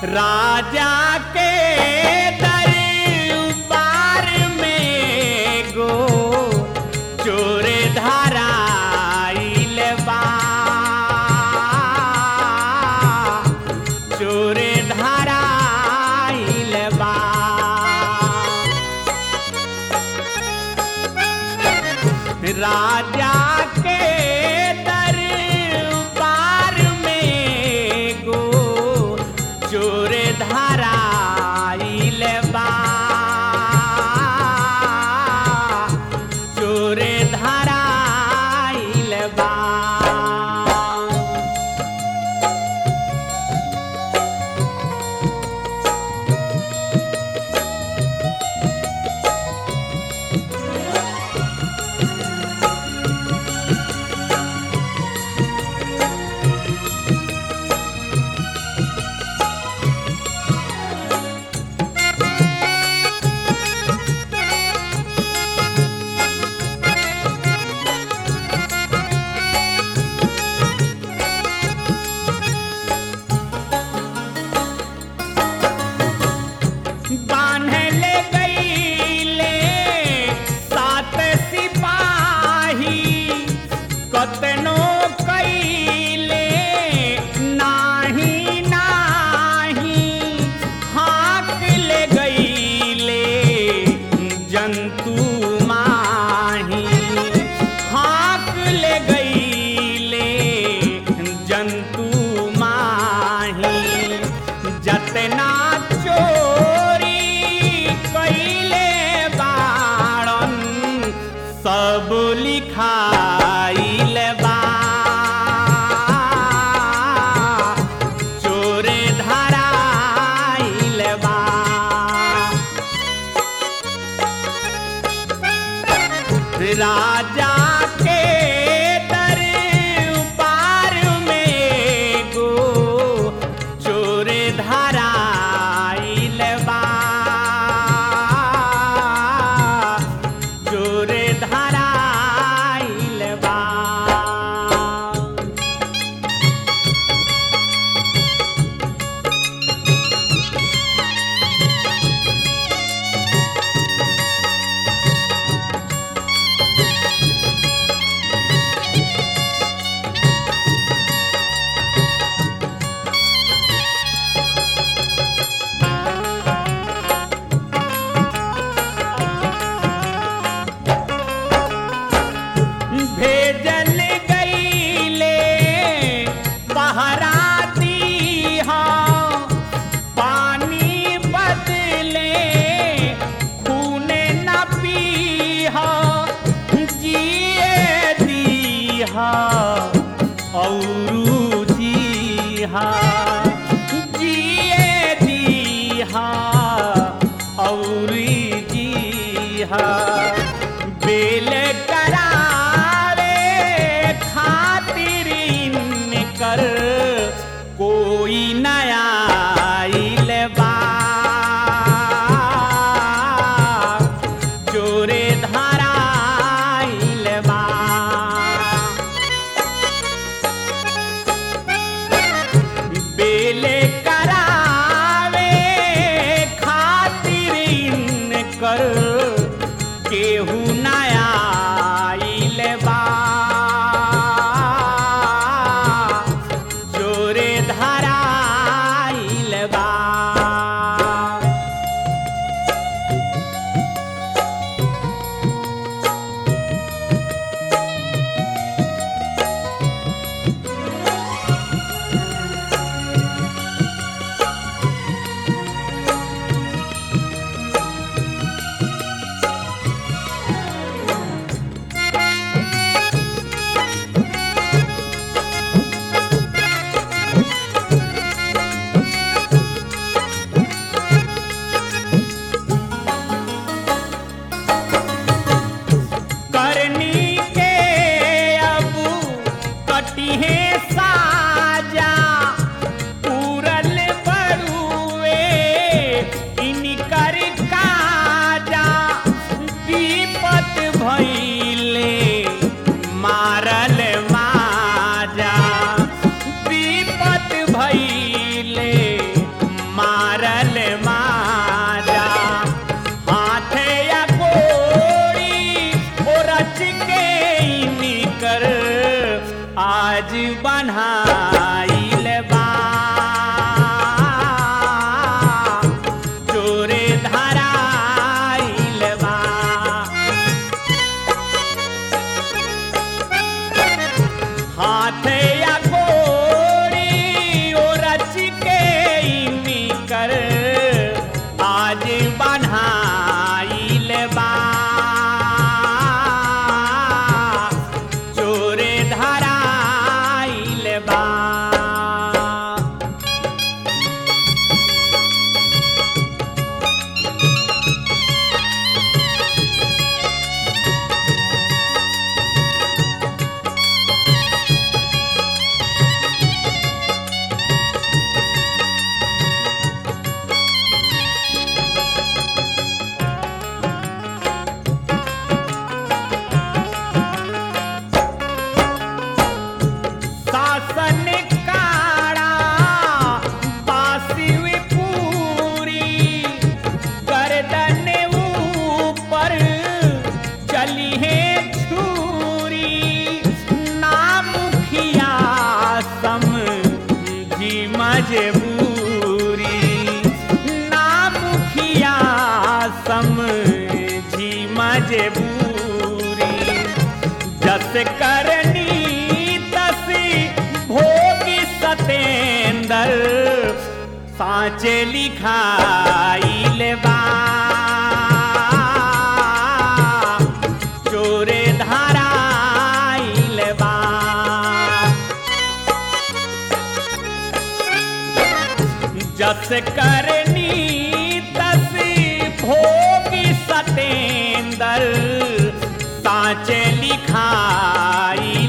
राजा के दरबार में गो चोर धराइल बा, चोर धराइल बा। राजा के दरबार में गो चोर धराइल बा, चोर धराइल बा। बान्हल गईले सात सिपाही, कतनो कईले नाही नाही, हाँक ले गईले जंतु माही, हाँक ले गईले जंतु माही। जतना चोरी कईले बाड़न सब लिखाइल बा, चोर धराइल बा। राजा के दरबार में गो चोर धराइल बा, चोर धराइल बा। भेजल गईले बहरा दीहा, पानी बदले खून न पीहा, जिए दीहा औरू जीहा, जिए दीहा औरी जीहा। बेल करावे खातिर इनकर कोई नया आइल बा, चोर धराइल बा। बेल करावे खातिर इनकर केहू नया आइल बा, चोर धराइल बा। मजबूरी ना मुखिया समझी मजबूरी जस करनी तसी भोगी सतेंदर साँचे लिखाइल बा चोरे धराइल बा जस करनी तसी भोगी सतेंदर साँचे लिखाई